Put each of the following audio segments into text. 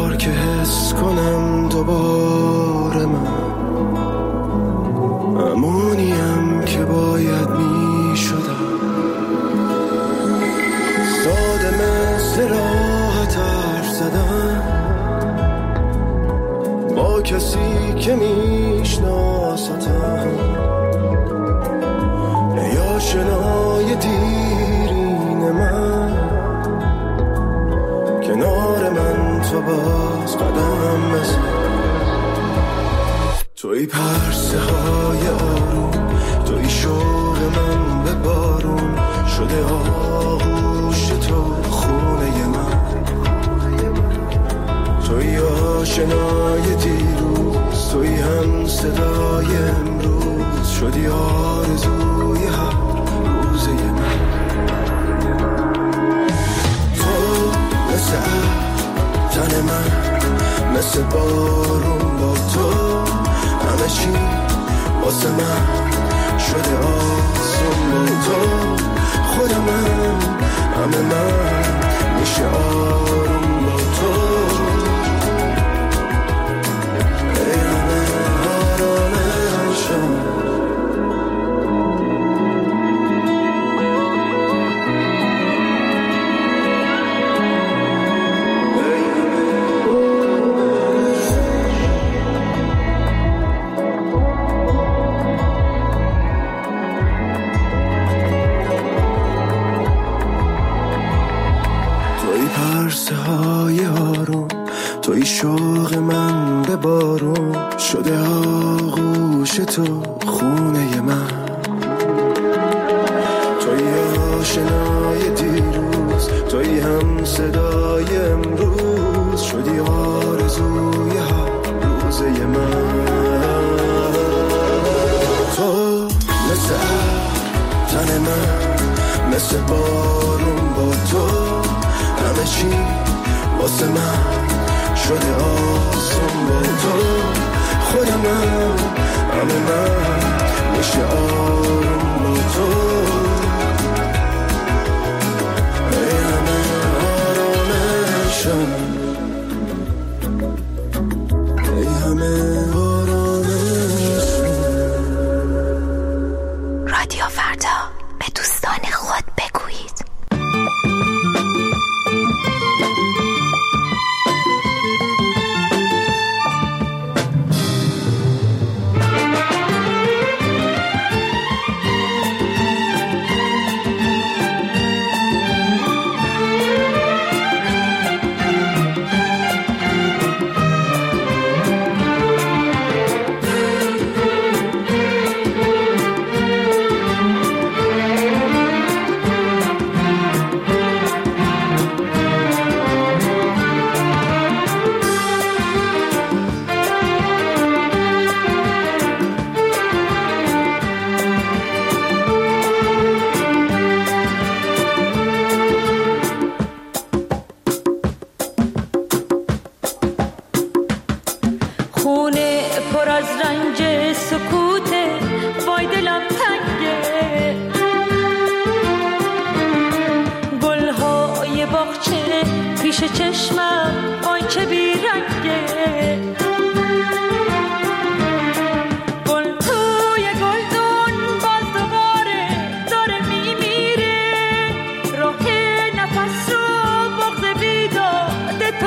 بار که حس کنم دوباره من همونیم که باید می شدم. ساده مثل راحت حرف زدن با کسی که میشناستم، یا شنای دیرین من کنار من تو باز قدم بزن. توی پرسه های آروم، توی شوق من به بارون شده آغوش تو خونه من. توی آشنای دیروز، توی هم صدای امروز شدی آرزوی هر روزه من. تو مثل تن من، مثل بارون با تو همه چی واسه من شده آسون با تو. خودمم همه من میشه آروم با تو. ای همه آرامشم، توی شوق من به بارون شده آغوش تو خونه من. توی آشنای دیروز، توی هم صدای امروز شدی آرزوی هر روزه من. تو مثل تن من، مثل بارون با تو همه چی واسه من شده آسون با تو. خودمم همه من میشه آروم با تو. ای همه آرامشم، ای همه آرامشم. رادیو فردا، به دوستان خود بگویید.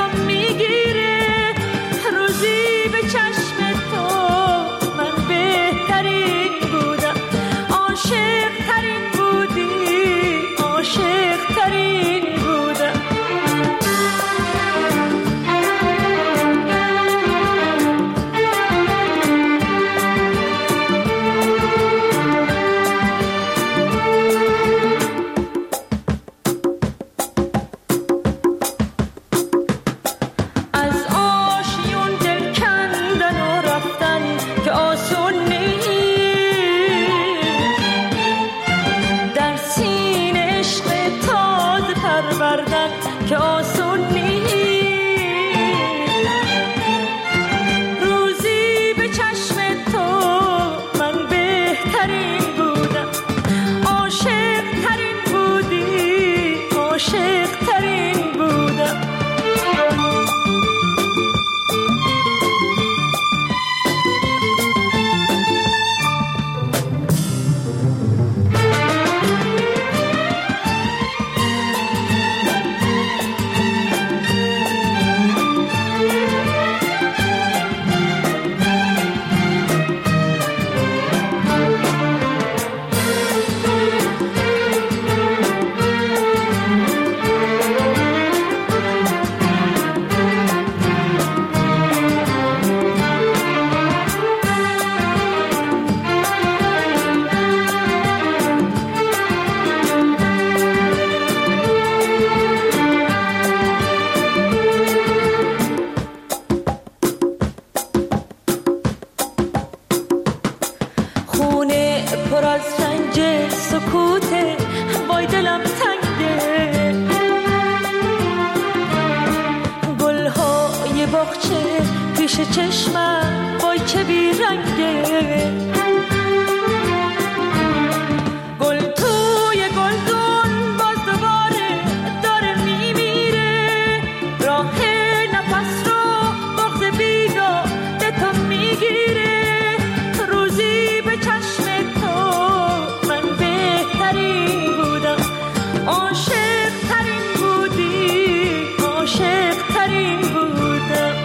روزی به چشم تو من به باغچه پیش چشمم وای چه بیرنگه، گل توی گلدون باز دوباره داره میمیره، راه نفس رو بغض بیداده تو میگیره، روزی به چشم تو من بهترین بودم، عاشق ترین بودی، عاشق ترین بودم.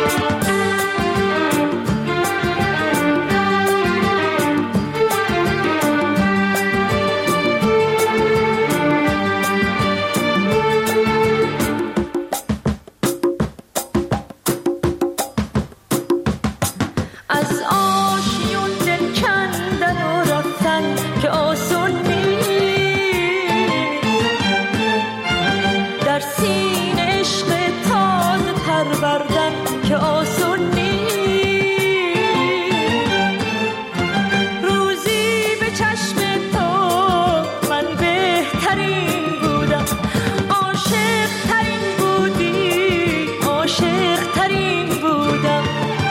از آشیون دل کندن و رفتن که آسون نیست، در سینه عشق تازه پروردن که آسون نیست، روزی به چشم تو من بهترین بودم، عاشق ترین بودی، عاشق ترین بودم.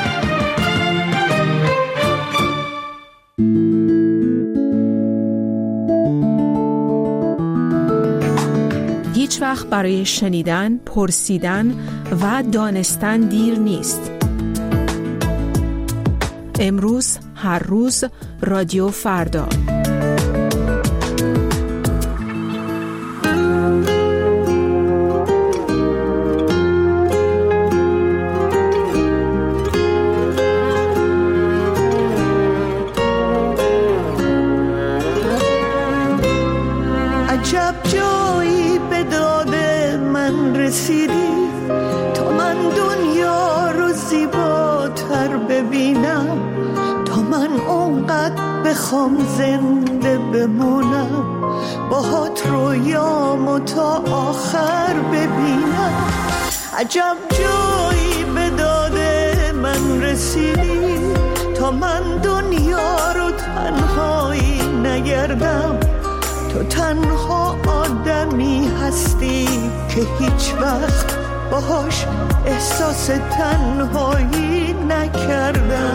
هیچ وقت برای شنیدن، پرسیدن و دانستن دیر نیست. امروز، هر روز، رادیو فردا. عجب جایی به داد من رسیدی تا من دنیا رو زیباتر ببینم، تا من اونقدر بخوام زنده بمونم، باهات رویامو تا آخر ببینم. عجب جایی به داد من رسیدی تا من دنیا رو تنهایی نگردم، تو تنها آدمی هستی که هیچ وقت باهاش احساس تنهایی نکردم،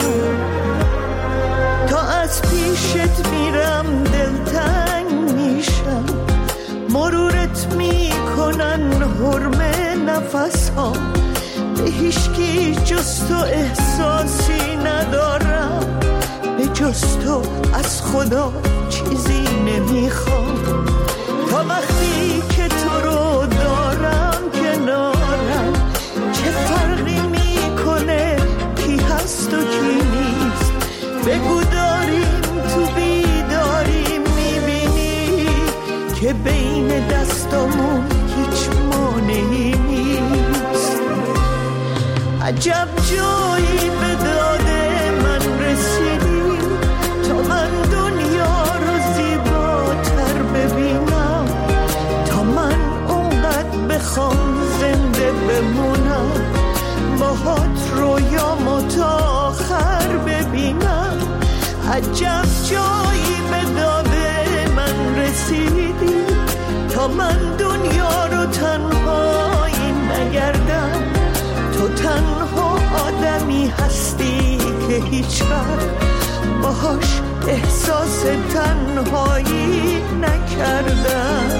تا از پیشت میرم دلتنگ میشم، مرورت میکنن حرمه نفس ها، به هیچکی جز تو احساسی ندارم، به جز تو از خدا چیزی نمیخوام، تا وقتی که تو رو دارم کنارم، چه فرقی میکنه کی هست و کی نیست، بگو داریم تو بیداری میبینی که بین دستامون هیچ مانعی نیست. عجب جایی به داد من رسیدی تا من دنیا رو زیباتر ببینم، تا من اونقدر بخوام زنده بمونم، باهات رویامو تا آخر ببینم. عجب جایی به داد من رسیدی تا من دنیا رو تنهایی نگردم، تو تنها آدمی هستی که هیچ وقت باهاش احساس تنهایی نکردم.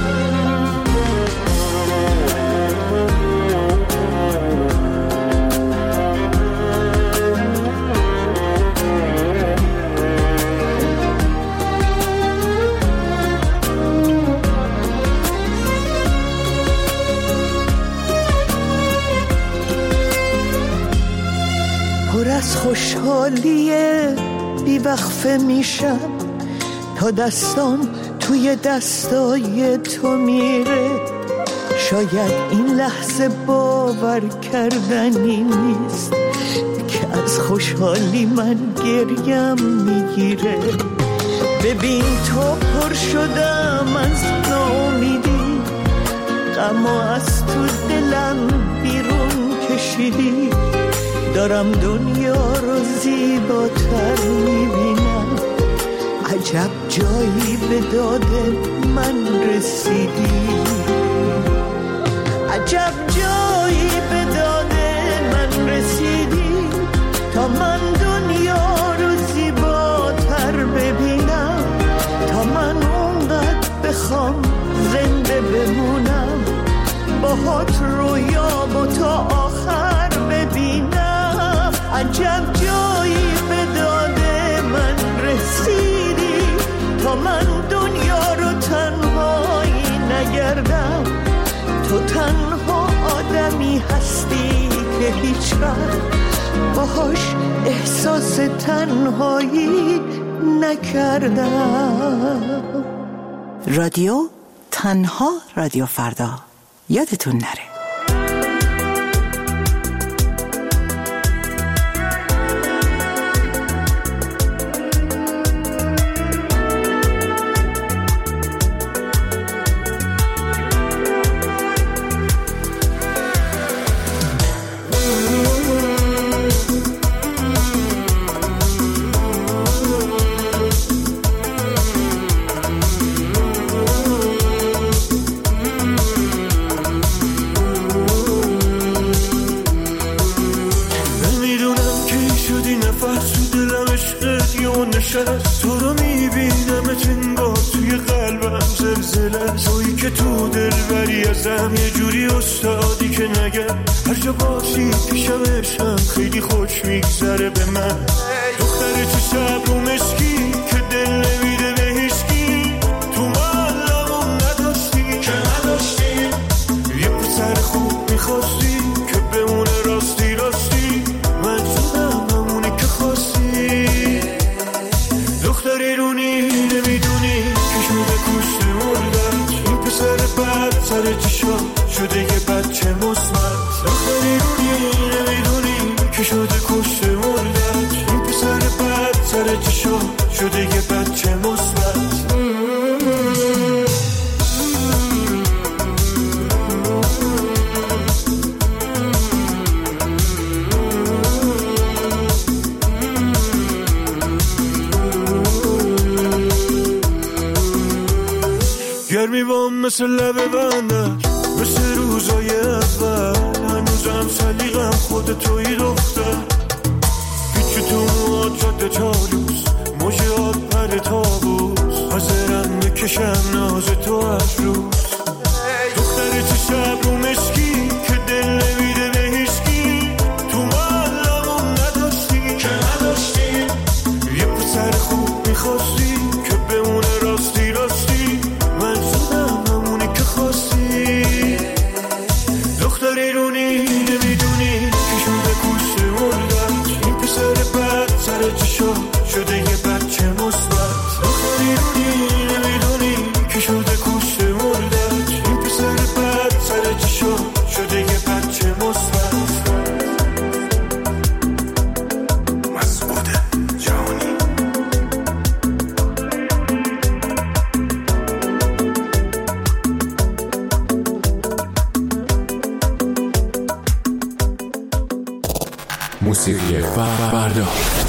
پر از خوشحالیه بی‌وقفه میشم تا دستام توی دستای تو میره، شاید این لحظه باور کردنی نیست که از خوشحالی من گریم میگیره. ببین تو پر شدم از ناامیدی، غمو از تو دلم بیرون کشیدی، دارم دنیا رو زیباتر میبینم. عجب جایی به داد من رسیدی، عجب جایی به داد من باهات رویامو تا آخر ببینم. عجب جایی به داد من رسیدی تا من دنیا رو تنهایی نگردم. تو تنها آدمی هستی که هیچ وقت باهاش احساس تنهایی نکردم. رادیو تنها رادیو فردا، یادتون نره. تو رو میبینم انگار توی قلبم زلزله، تویی که تو دلبری ازم یه جوری استادی که نگم هر جا باشی پیشم عشقم خیلی خوش میگذره به من. دختر تو صبر و مسکی که دل نمیده به هیچکی، تو معلمون نداشتی که نداشتی یه پسر خوب میخواستی که بمونه راستی راستی. من شدم همونی که خواستی. دختری رونی نمیدونی که شده کشته مردت، این پسر بد سر چشا شده یه بچه مصمت. دختری رونی نمیدونی که شده کشته مردت، این پسر بد سر چشا شده یه بچه مصمت. گرمی بام مثل لب بندر، مثل روزای اول، هنوزم سلیقم خود توی دختر. پیچ تو مواد جاده چالوس، موجه آب پر تابوس، حاضرم بکشم ناز تو از روز. دختر تو صبر و مسکی که دل نمیده به هیچکی، تو معلمون نداشتی که نداشتی یه پسر خوب میخواستی که بمونه راستی راستی. من شدم همونی که خواستی. دختری رونی نمیدونی که شده کشته مردت، این پسر بد سر چشا شده یه بچه مثبت. دختری رونی نمیدونی که شده کشته مردت، این پسر بد سر چشا شده یه بچه مثبت. مسعود جانی. موسیقی فردا.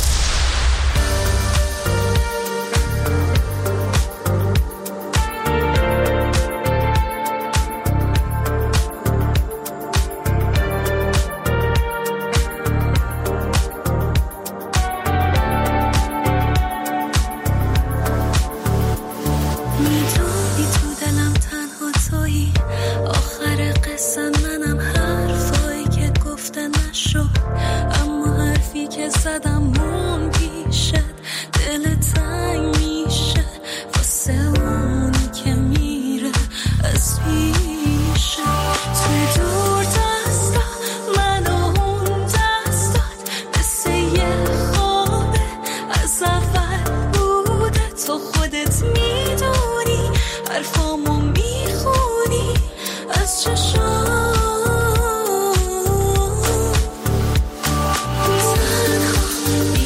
میدونی تو دلم تنها تویی، آخر قصه منم حرفایی که گفته نشد، اما حرفی که زدم مون پیشت، دل تنگ میشه واسه اونی که میره از پیشت. توی دور دستا من و اون دستات مثل یه خوابه از اول بوده. تو خودت میدونی حرفامو میخونی از چشام. تنها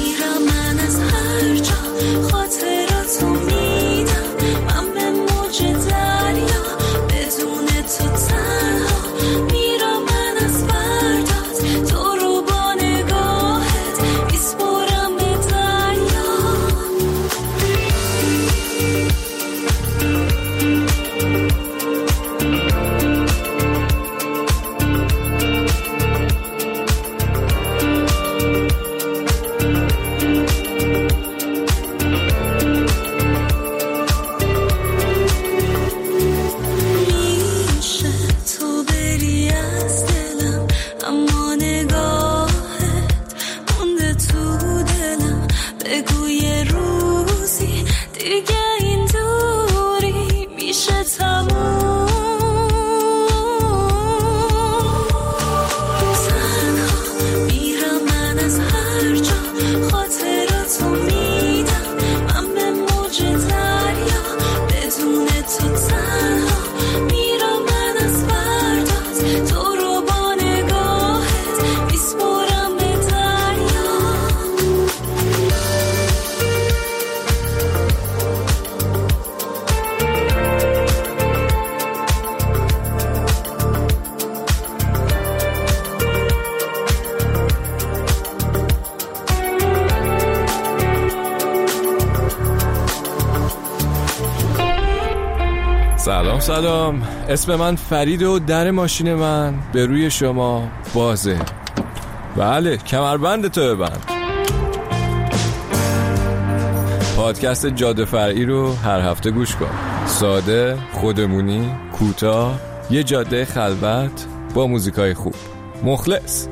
سلام. اسم من فرید و در ماشین من به روی شما بازه. بله، کمربند تو ببند. پادکست جاده فرعی رو هر هفته گوش کن. ساده، خودمونی، کوتاه، یه جاده خلوت با موزیکای خوب. مخلص.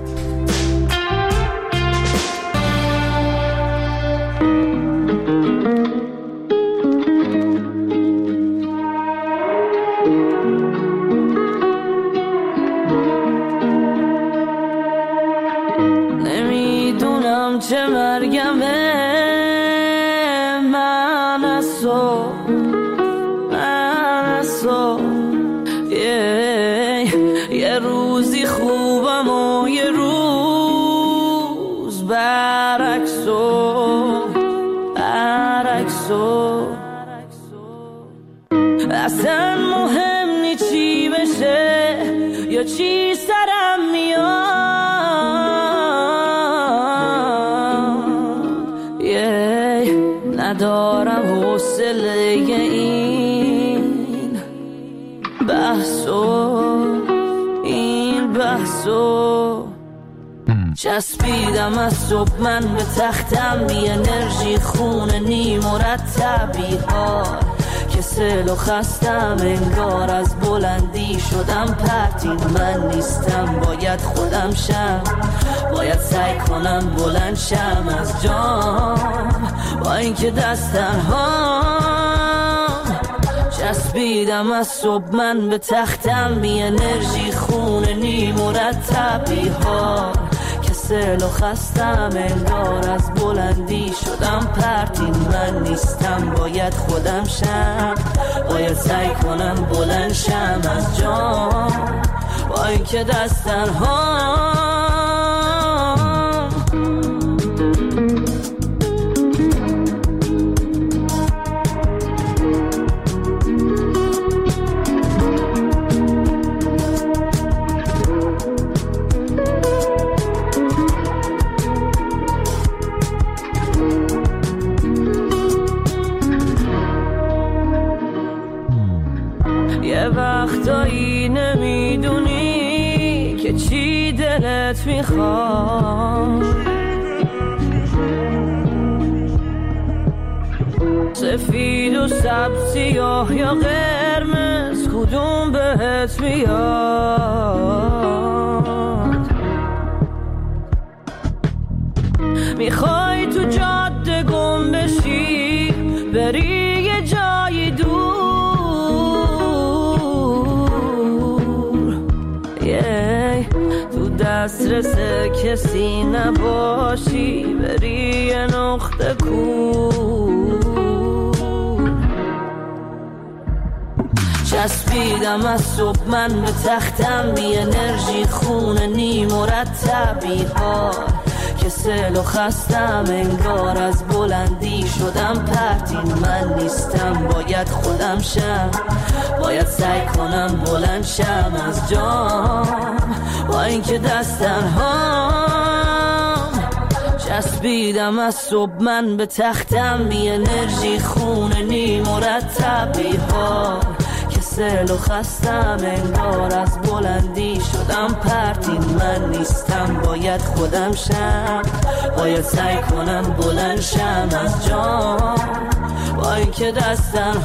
نمیدونم چه مرگمه، من از تو یه روزی خوبم و یه روز برعکسو اصلا مهم نی چی بشه یا چی سرم میاد، ندارم حوصله این بحثو چسبیدم از صبح من به تختم، بی انرژی خونه نی مرتبی ها، کسل و خستم انگار از بلندی شدم پرتین من نیستم، باید خودم شم، باید سعی کنم بلند شم از جام، با اینکه دستن چسبیدم از صبح من به تختم، بی انرژی خونه نی مرتبی ها، کسل و خستم انگار از بلندی شدم پرتین من نیستم، باید خودم شم، باید سعی کنم بلند شم از جام، با اینکه دستن یه وقتایی نمیدونی که چی دلت میخواد، سفید و سبز، سیاه یا قرمز، کدوم بهت میاد، میخوای تو جاده گم بشی، بری یه جایی دور، تو دسترس کسی نباشی، بری یه نقطه کور، چسبیدم از صبح من به تختم، بی انرژی خونه نی مرتبی ها، کسل و خستم انگار از بلندی شدم پرتین من نیستم، باید خودم شم، باید سعی کنم بلند شم از جام، با اینکه دستن چسبیدم از صبح من به تختم، بی انرژی خونه نی مرتبی ها، کسل و خستم انگار از بلندی شدم پرتین من نیستم، باید خودم شم، باید سعی کنم بلند شم از جام، با اینکه دستن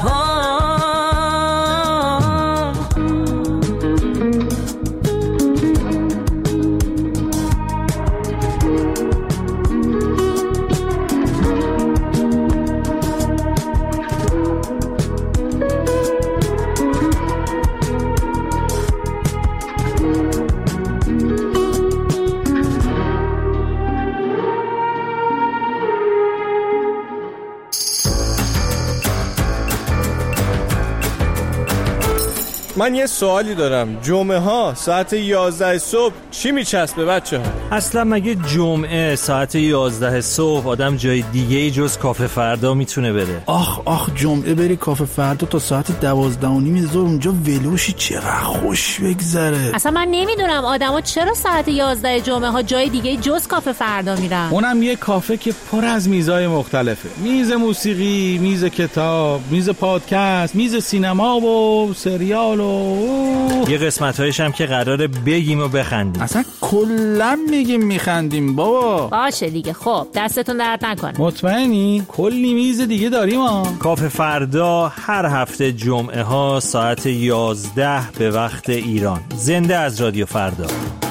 من یه سوالی دارم. جمعه ها ساعت 11 صبح چی میچسبه بچه ها؟ اصلا مگه جمعه ساعت 11 صبح آدم جای دیگه ای جز کافه فردا میتونه بره؟ آخ جمعه بری کافه فردا تا ساعت 12:30 ظهر اونجا ولوشی، چقدر خوش بگذره. اصلا من نمیدونم آدما چرا ساعت 11 جمعه ها جای دیگه جز کافه فردا میرن. اونم یه کافه که پر از میزای مختلفه. میز موسیقی، میز کتاب، میز پادکست، میز سینما و سریال و یه قسمت‌هایش هم که قراره بگیم و بخندیم. اصلا کلا میگیم میخندیم بابا. باشه دیگه، خب دستتون درد نکنه. مطمئنی؟ کلی میز دیگه داریم ها. کافه فردا هر هفته جمعه ها ساعت 11 به وقت ایران. زنده از رادیو فردا.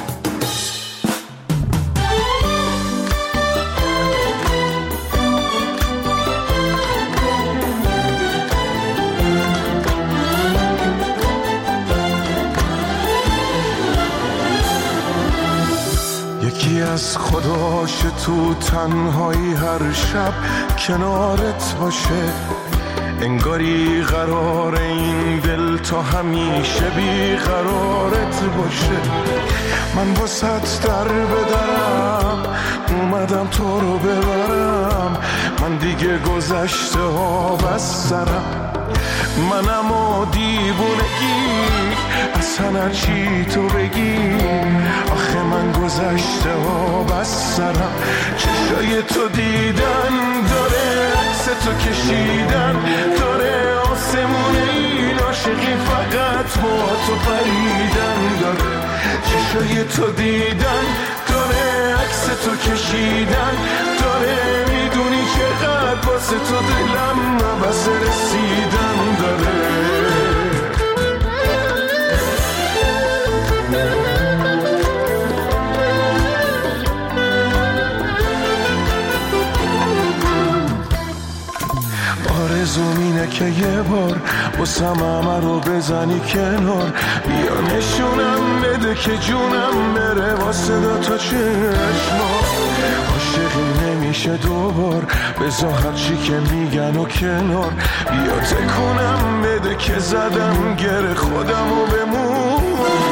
یکی از خداش تو تنهایی هر شب کنارت باشه، انگاری قرار این دل تا همیشه بی قرارت باشه. من واسط در بدرم اومدم تو رو ببرم، من دیگه گذشته ها بس سرم، منم و دیوونگی اصلا چی تو بگی. آخه من گذشته ها بس سرم، چشای تو دیدن داره، عکس تو کشیدن داره، آسمون این عاشقی فقط با تو پریدن داره. چشای تو دیدن داره، عکس تو کشیدن داره، میدونی چقدر واسه تو دلم نبس رسیدن داره. آرزوم اینه که یه بار واسم همه رو بزنی کنار، بیا نشونم بده که جونم بره واسه تا چشما. عاشقی نمیشه دوبار، بذار هرچی که میگن و کنار، بیا تکونم بده که زدم گره خودم و بمون.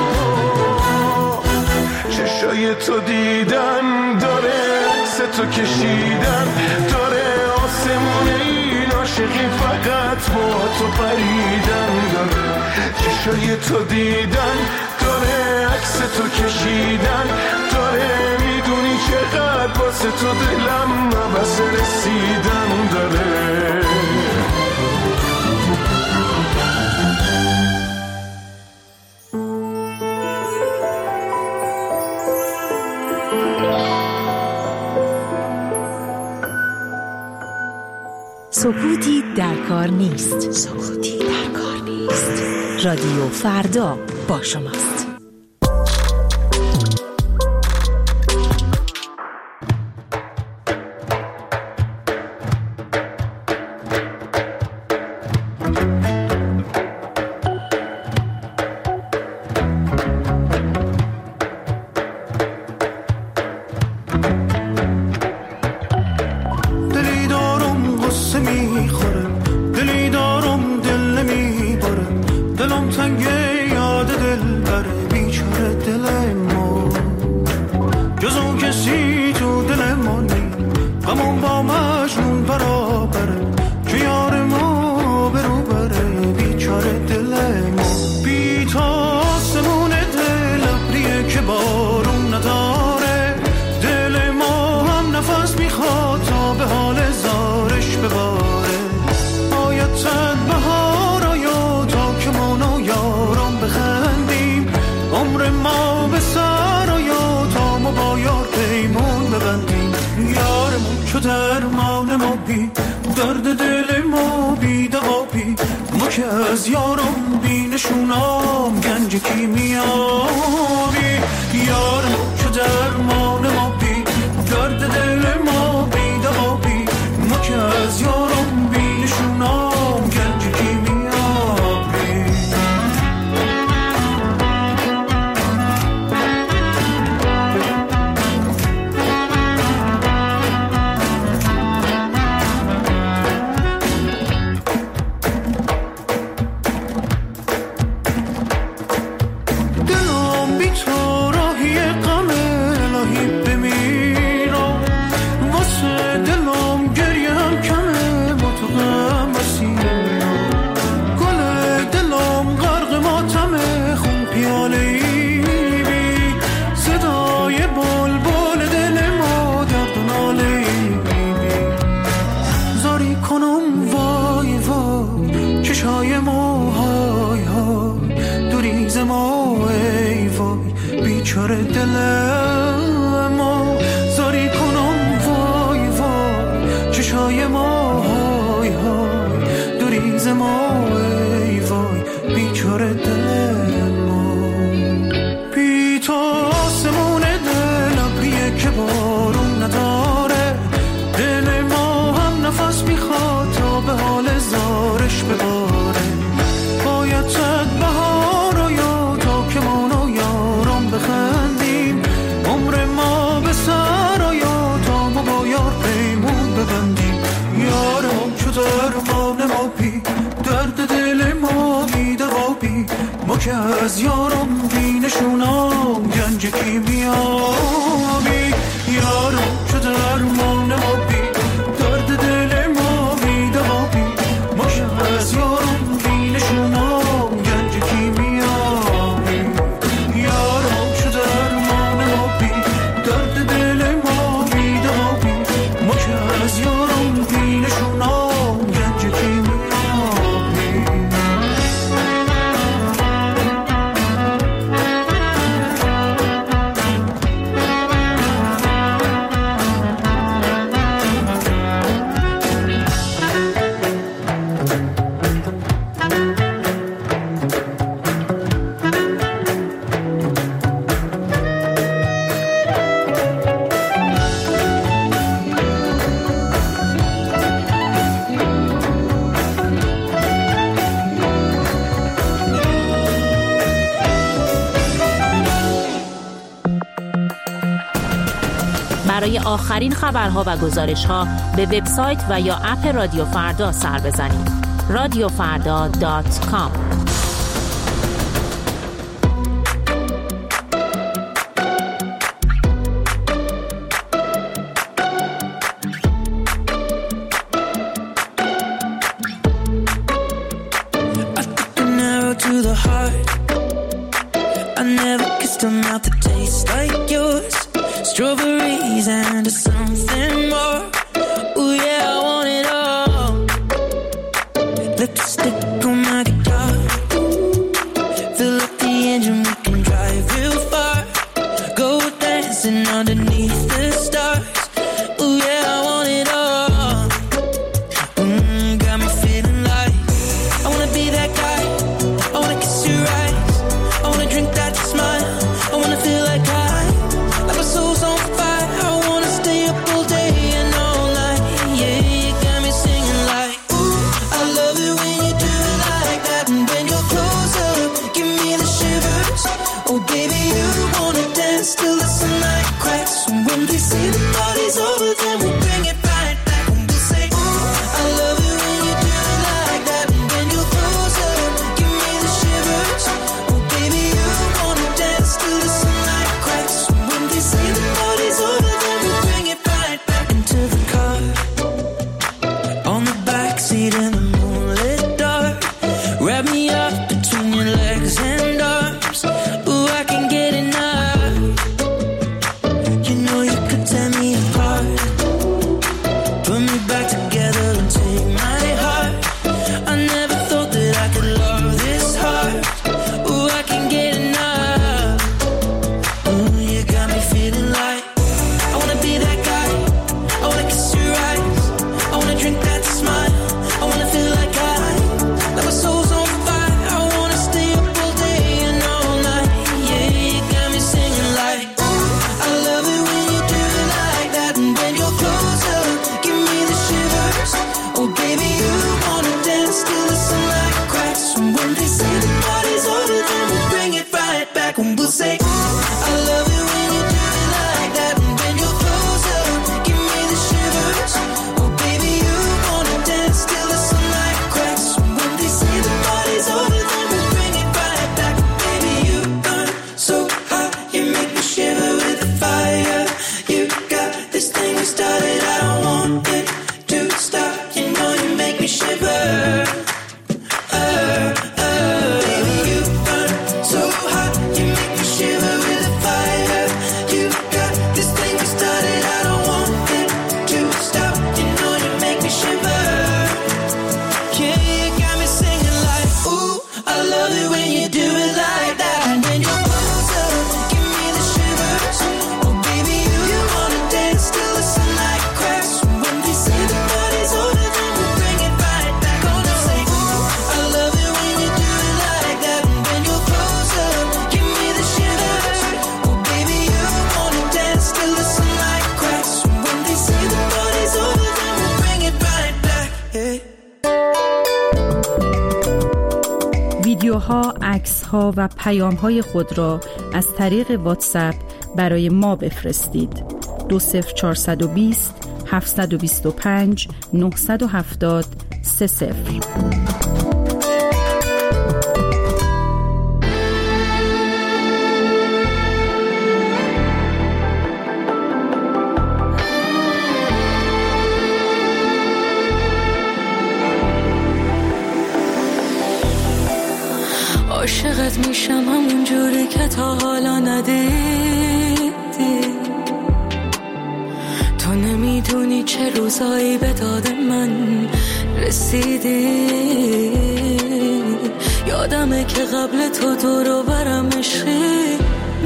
چشای تو دیدن داره، عکس تو کشیدن داره، آسمون این عاشقی فقط با تو پریدن داره. چشای تو دیدن داره، عکس تو کشیدن داره، میدونی چقدر واسه تو دلم نبس رسیدن داره. سکوتی در کار نیست. سکوتی در کار نیست. رادیو فردا با شماست. درمان ما بی درد دل ما بی دوا بی، ما که از یارم بی نشونام گنج کیمیابی. یارم که درمان ما بی درد دل ما بی دوا بی، ما که از یارم بی نشونام گنج کیمیابی. ما، ای وای بیچاره دل ما. بی تو آسمون دل ابریه که بارون نداره، دل ما هم نفس میخواد تا به حال زارش بباره. باید صد بهار و یا تا که ما و یارم بخندیم، عمر ما به سر و یا تا ما با یار پیمون ببندیم. یارم چو درمان ما بی، درد دل ما بی دوا بی، ما که از یارم بی نشونم گنج کیمیابی. یارم چو درمان ما بی، درد دل ما بی دوا بی، ما که از یارم بی نشونم گنج کیمیابی. یارم چو درمان ما بی، درد دل ما بی دوا بی، ما که از یارم بی نشونم گنج کیمیابی. برای آخرین خبرها و گزارش‌ها به وبسایت و یا اپ رادیو فردا سر بزنید. radiofarda.com. To the heart, I never kissed a mouth that tastes like yours. Strawberries and something more. Ooh yeah, I want it all. Lipstick on my guitar, fill up the engine, we can drive real far. Go dancing underneath the stars. Ooh yeah, I want it all. Got me feeling like I wanna be that guy. I wanna kiss your eyes, I wanna drink that smile, I wanna feel like like my soul's on fire. I wanna stay up all day and all night. Yeah, you got me singing like, ooh, I love it when you do it like that. And when you're closer, give me the shivers. Oh baby, you wanna dance till the sunlight cracks. And when they say the party's over, then we'll bring it right back. And we'll say, ooh, I love it when you do it like that. And when you're closer, give me the shivers. Oh baby, you wanna dance till the sunlight cracks. They say the party's over, then we'll bring it right back into the car. On the backseat in the moonlit dark, wrap me up between your legs and arms. Ooh, I can get enough. You know you could tear me apart. ها، عکس ها و پیام های خود را از طریق واتساپ برای ما بفرستید. 20420 725 970 30. عاشقت میشم همون جوری که تا حالا ندیدی. تو نمیدونی چه روزایی به داد من رسیدی. یادمه که قبل تو دورو برم عشقی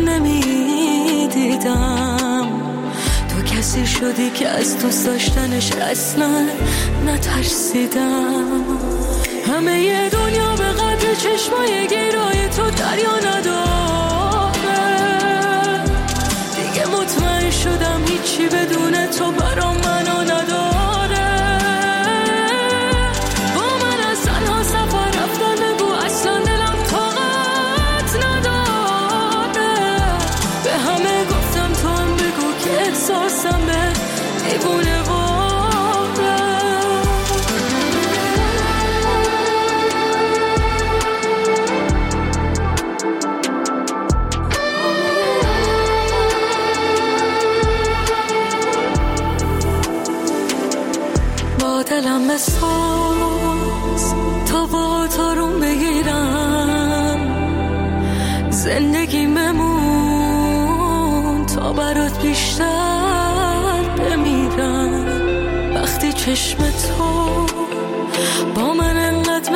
نمیدیدم. تو کسی شدی که از دوست داشتنش اصلا نترسیدم. همه ی دنیا به قدر چشمای گیرای تو دریا نداره. دیگه مطمئن شدم هیچی بدون تو برام منو نداره. با من از تنها سفر رفتن بگو اصلا دلم طاقت نداره. به همه گفتم تو هم بگو که احساسم به دیوونه دلم بساز تا با تارون بگیرم. زندگی ممون تا برات بیشتر بمیرم. وقتی چشم تو با من انقدر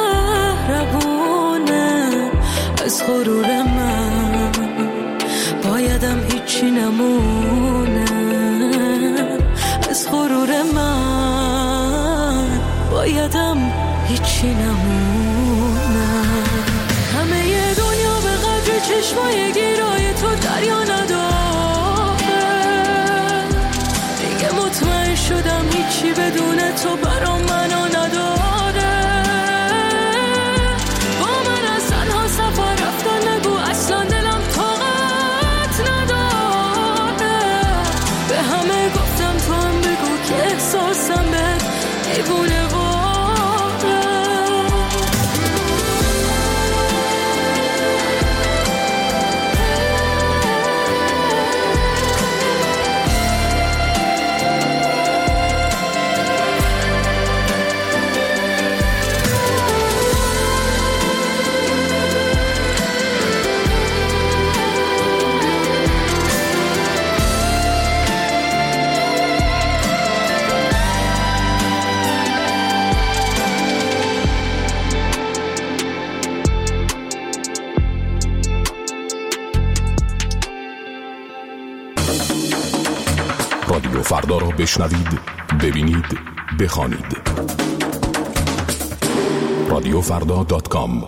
مهربونه، از غرور من بایدم هیچی نمونه. از غرور من بایدم هیچی نمونه. همه ی دنیا به قدر چشمای گیرای تو دریا نداره. دیگه مطمئن شدم هیچی بدون تو برام منو نداره. با من از تنها سفر رفتن نگو اصلا دلم طاقت نداره. به همه گفتم تو هم بگو که احساسم به دیوونه رادیو فردا را بشنوید، ببینید، بخوانید. radiofrda.com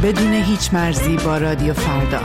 بدون هیچ مرزی با رادیو فردا.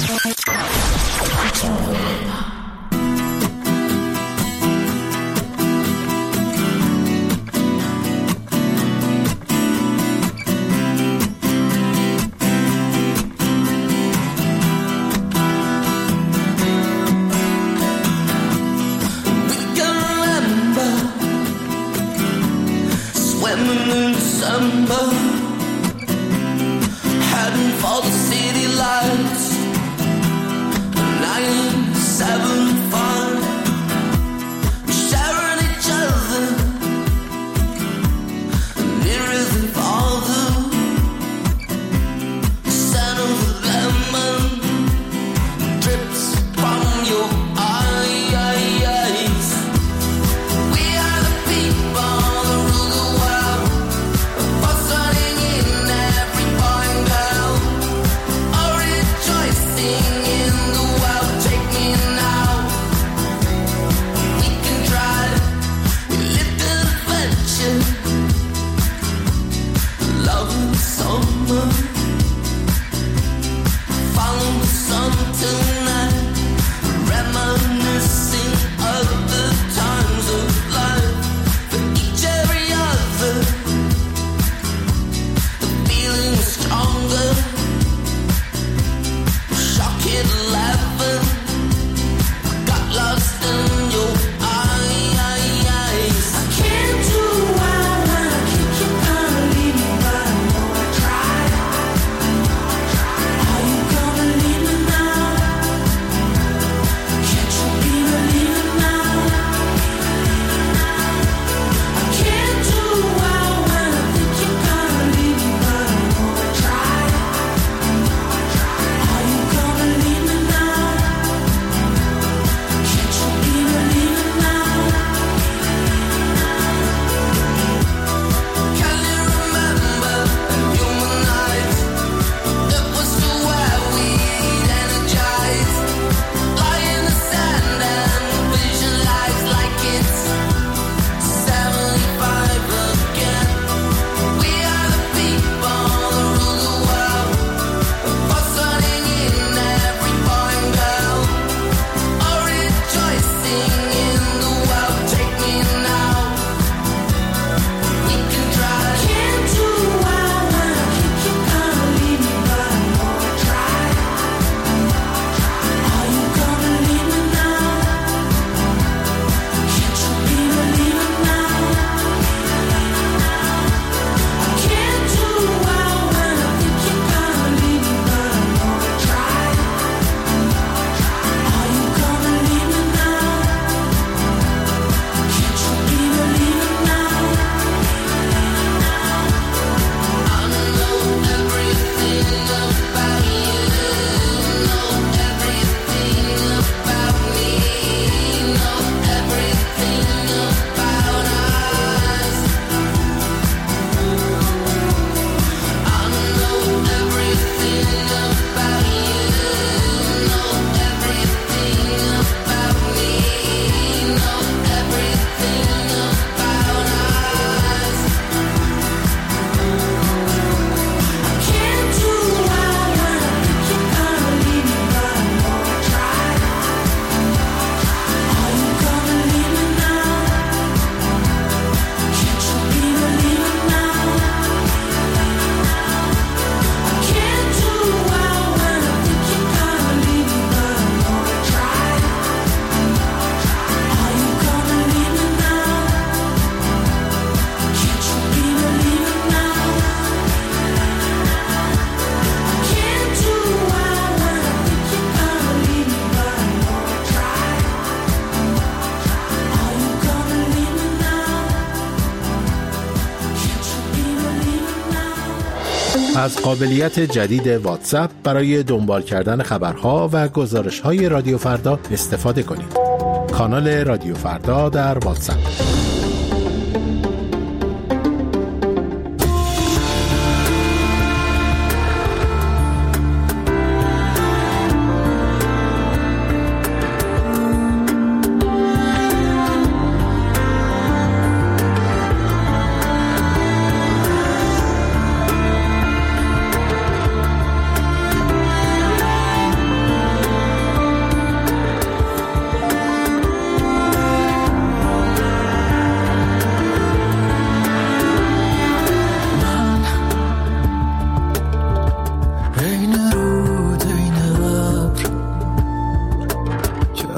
از قابلیت جدید واتساپ برای دنبال کردن خبرها و گزارش‌های رادیو فردا استفاده کنید. کانال رادیو فردا در واتساپ.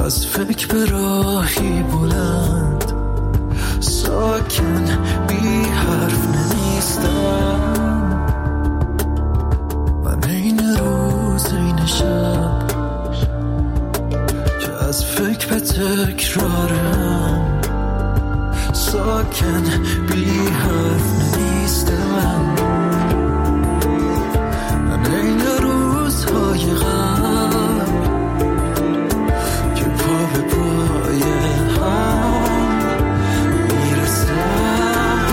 از فکر به راهی بلند ساکن بی حرف نمیستم من این روز این شب که از فکر به تکرارم ساکن بی حرف نمیستم من این روزهای غم که پا به پای هم میرسم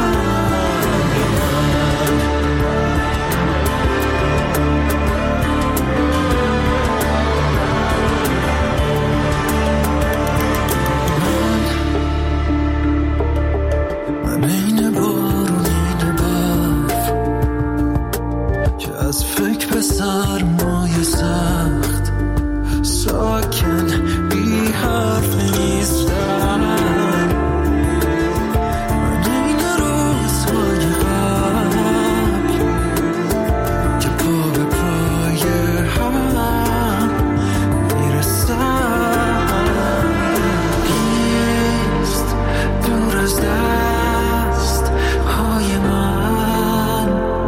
من این بارون این برف که از فکر به سرمایه سخت ساکن بی حرف نیستم من این روزهای غم که پا به پای هم میرسم نیست دور از دست های من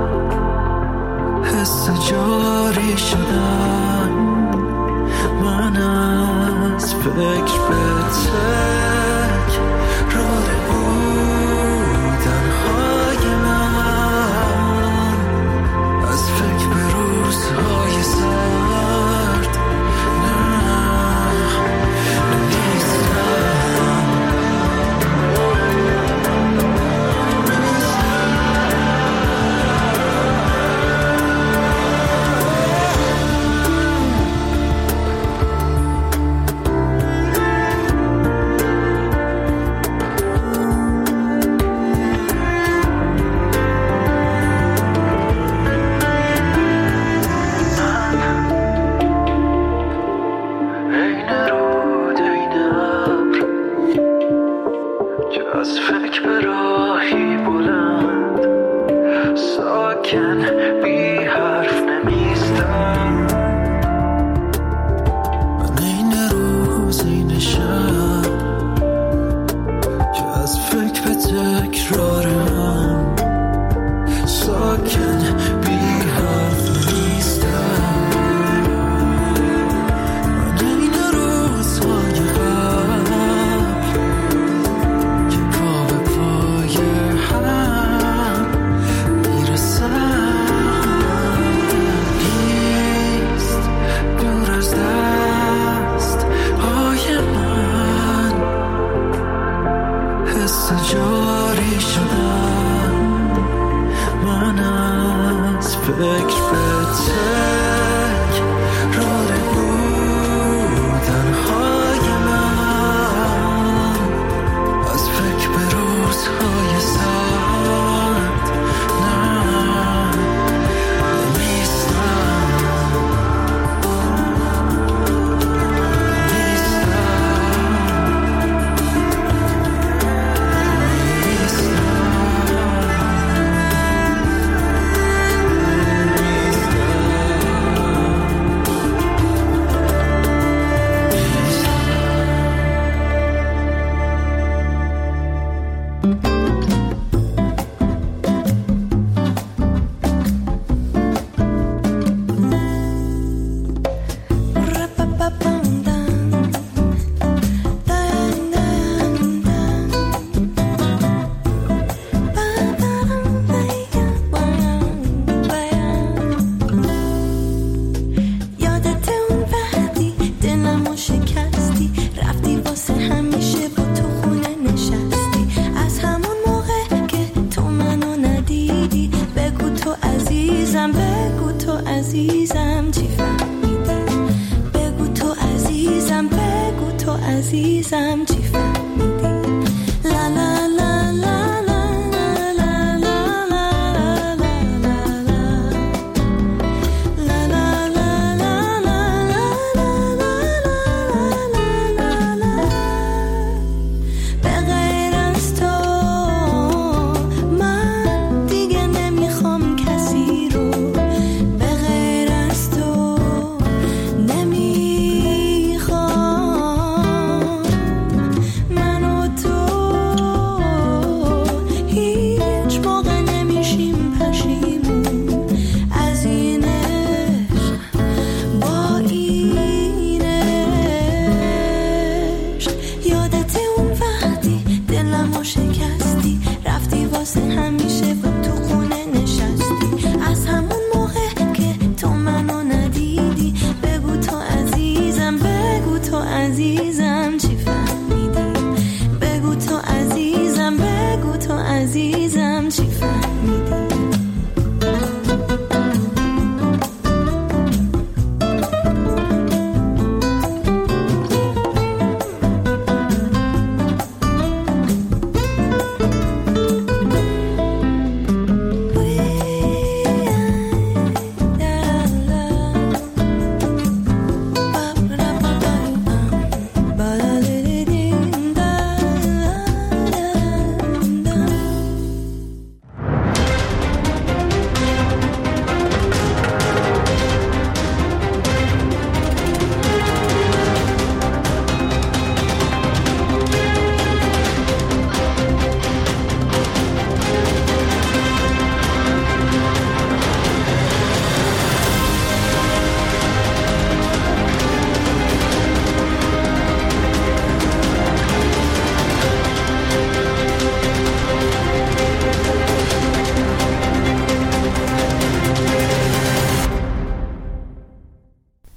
حس جاری شدن من از فکر به تک راه بودن های من از فکر به روزهای سرد از فکر به راهی بلند ساکن بی حرف نمیستم من این روز این شب که از فکر به تکرارم ساکن بی حرف نیستم من این روزهای غم که پا به پای هم میرسم نیست دور از دست های من حس جاری شدن من از فکر به تک راه بودن های من از فکر به روزهای سرد عزیزم چی فهمیدی بگو تو عزیزم بگو تو عزیزم چی فهمیدی لا لا لا لا لا لا لا به غیر از تو من دیگه نمیخوام کسی رو به غیر از تو نمیخوام عزیزم